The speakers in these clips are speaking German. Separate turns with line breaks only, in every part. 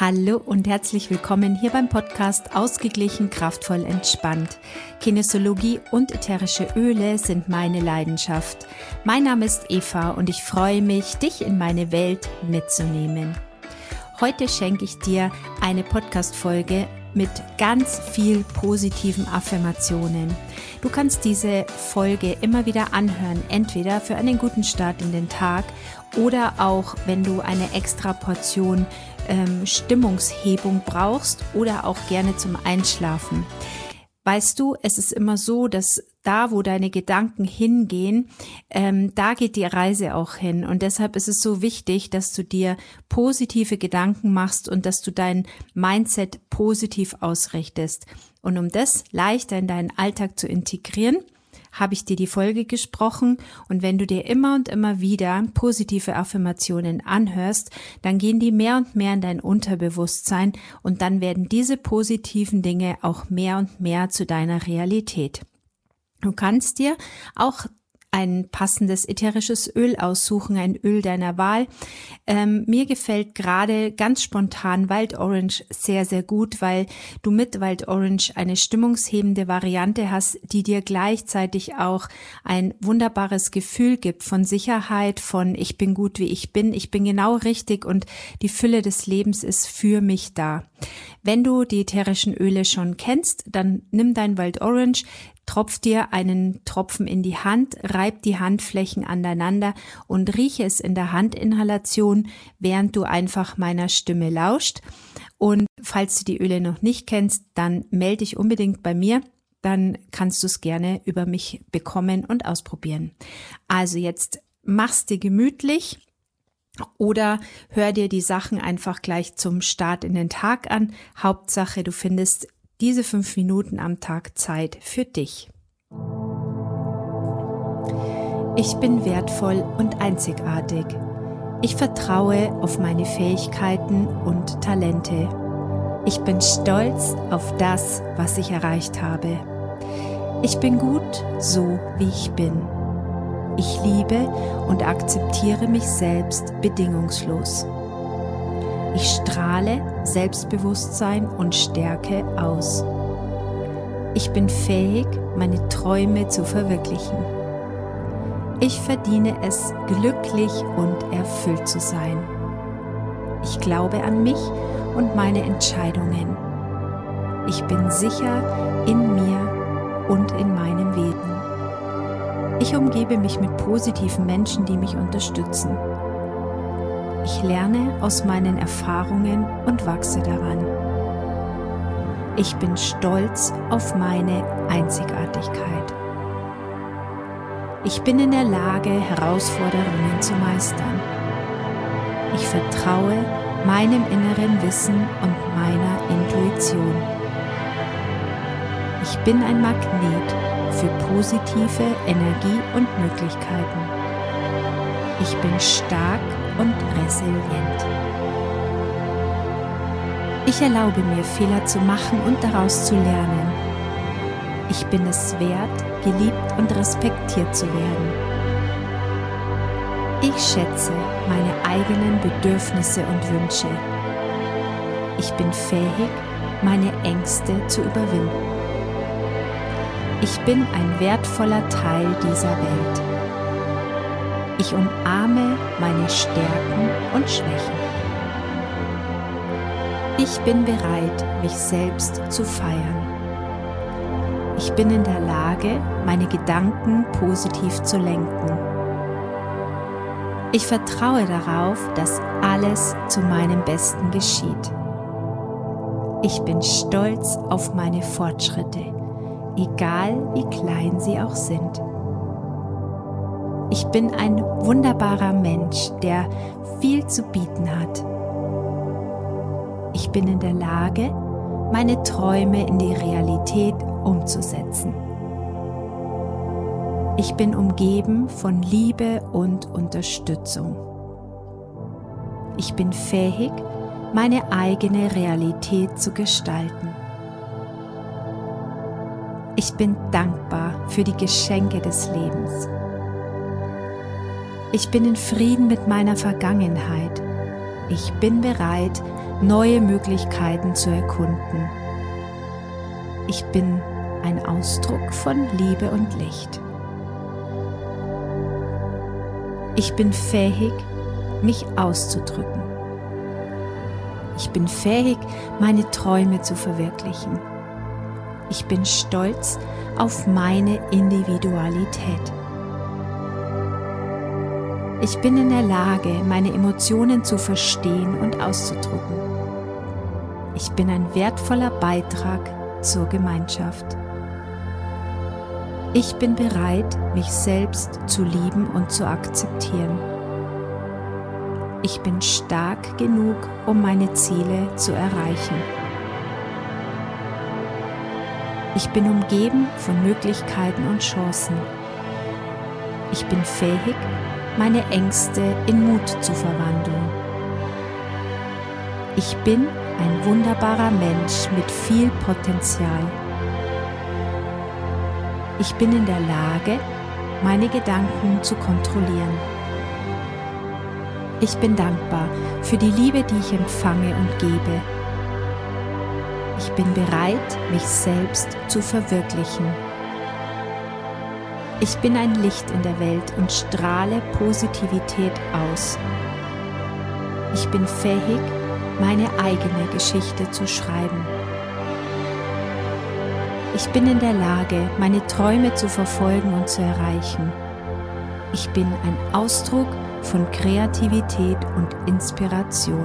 Hallo und herzlich willkommen hier beim Podcast Ausgeglichen, kraftvoll, entspannt. Kinesiologie und ätherische Öle sind meine Leidenschaft. Mein Name ist Eva und ich freue mich, dich in meine Welt mitzunehmen. Heute schenke ich dir eine Podcast-Folge mit ganz viel positiven Affirmationen. Du kannst diese Folge immer wieder anhören, entweder für einen guten Start in den Tag oder auch, wenn du eine extra Portion Stimmungshebung brauchst oder auch gerne zum Einschlafen. Weißt du, es ist immer so, dass da, wo deine Gedanken hingehen, da geht die Reise auch hin. Und deshalb ist es so wichtig, dass du dir positive Gedanken machst und dass du dein Mindset positiv ausrichtest. Und um das leichter in deinen Alltag zu integrieren, habe ich dir die Folge gesprochen, und wenn du dir immer und immer wieder positive Affirmationen anhörst, dann gehen die mehr und mehr in dein Unterbewusstsein und dann werden diese positiven Dinge auch mehr und mehr zu deiner Realität. Du kannst dir auch ein passendes ätherisches Öl aussuchen, ein Öl deiner Wahl. Mir gefällt gerade ganz spontan Wild Orange sehr, sehr gut, weil du mit Wild Orange eine stimmungshebende Variante hast, die dir gleichzeitig auch ein wunderbares Gefühl gibt von Sicherheit, von ich bin gut, wie ich bin genau richtig und die Fülle des Lebens ist für mich da. Wenn du die ätherischen Öle schon kennst, dann nimm dein Wild Orange, tropf dir einen Tropfen in die Hand, reib die Handflächen aneinander und rieche es in der Handinhalation, während du einfach meiner Stimme lauscht. Und falls du die Öle noch nicht kennst, dann melde dich unbedingt bei mir, dann kannst du es gerne über mich bekommen und ausprobieren. Also jetzt mach's dir gemütlich oder hör dir die Sachen einfach gleich zum Start in den Tag an. Hauptsache, du findest diese 5 Minuten am Tag Zeit für dich. Ich bin wertvoll und einzigartig. Ich vertraue auf meine Fähigkeiten und Talente. Ich bin stolz auf das, was ich erreicht habe. Ich bin gut, so wie ich bin. Ich liebe und akzeptiere mich selbst bedingungslos. Ich strahle Selbstbewusstsein und Stärke aus. Ich bin fähig, meine Träume zu verwirklichen. Ich verdiene es, glücklich und erfüllt zu sein. Ich glaube an mich und meine Entscheidungen. Ich bin sicher in mir und in meinem Leben. Ich umgebe mich mit positiven Menschen, die mich unterstützen. Ich lerne aus meinen Erfahrungen und wachse daran. Ich bin stolz auf meine Einzigartigkeit. Ich bin in der Lage, Herausforderungen zu meistern. Ich vertraue meinem inneren Wissen und meiner Intuition. Ich bin ein Magnet für positive Energie und Möglichkeiten. Ich bin stark und resilient. Ich erlaube mir, Fehler zu machen und daraus zu lernen. Ich bin es wert, geliebt und respektiert zu werden. Ich schätze meine eigenen Bedürfnisse und Wünsche. Ich bin fähig, meine Ängste zu überwinden. Ich bin ein wertvoller Teil dieser Welt. Ich umarme meine Stärken und Schwächen. Ich bin bereit, mich selbst zu feiern. Ich bin in der Lage, meine Gedanken positiv zu lenken. Ich vertraue darauf, dass alles zu meinem Besten geschieht. Ich bin stolz auf meine Fortschritte, egal wie klein sie auch sind. Ich bin ein wunderbarer Mensch, der viel zu bieten hat. Ich bin in der Lage, meine Träume in die Realität umzusetzen. Ich bin umgeben von Liebe und Unterstützung. Ich bin fähig, meine eigene Realität zu gestalten. Ich bin dankbar für die Geschenke des Lebens. Ich bin in Frieden mit meiner Vergangenheit. Ich bin bereit, neue Möglichkeiten zu erkunden. Ich bin ein Ausdruck von Liebe und Licht. Ich bin fähig, mich auszudrücken. Ich bin fähig, meine Träume zu verwirklichen. Ich bin stolz auf meine Individualität. Ich bin in der Lage, meine Emotionen zu verstehen und auszudrücken. Ich bin ein wertvoller Beitrag zur Gemeinschaft. Ich bin bereit, mich selbst zu lieben und zu akzeptieren. Ich bin stark genug, um meine Ziele zu erreichen. Ich bin umgeben von Möglichkeiten und Chancen. Ich bin fähig, meine Ängste in Mut zu verwandeln. Ich bin ein wunderbarer Mensch mit viel Potenzial. Ich bin in der Lage, meine Gedanken zu kontrollieren. Ich bin dankbar für die Liebe, die ich empfange und gebe. Ich bin bereit, mich selbst zu verwirklichen. Ich bin ein Licht in der Welt und strahle Positivität aus. Ich bin fähig, meine eigene Geschichte zu schreiben. Ich bin in der Lage, meine Träume zu verfolgen und zu erreichen. Ich bin ein Ausdruck von Kreativität und Inspiration.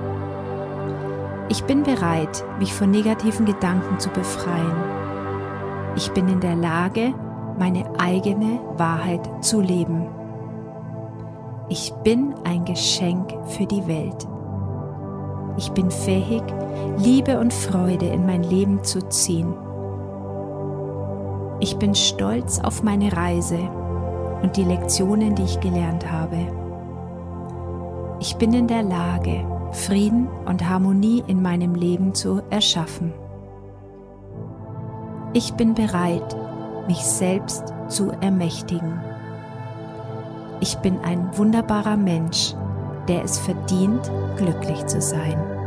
Ich bin bereit, mich von negativen Gedanken zu befreien. Ich bin in der Lage, meine eigene Wahrheit zu leben. Ich bin ein Geschenk für die Welt. Ich bin fähig, Liebe und Freude in mein Leben zu ziehen. Ich bin stolz auf meine Reise und die Lektionen, die ich gelernt habe. Ich bin in der Lage, Frieden und Harmonie in meinem Leben zu erschaffen. Ich bin bereit, mich selbst zu ermächtigen. Ich bin ein wunderbarer Mensch, der es verdient, glücklich zu sein.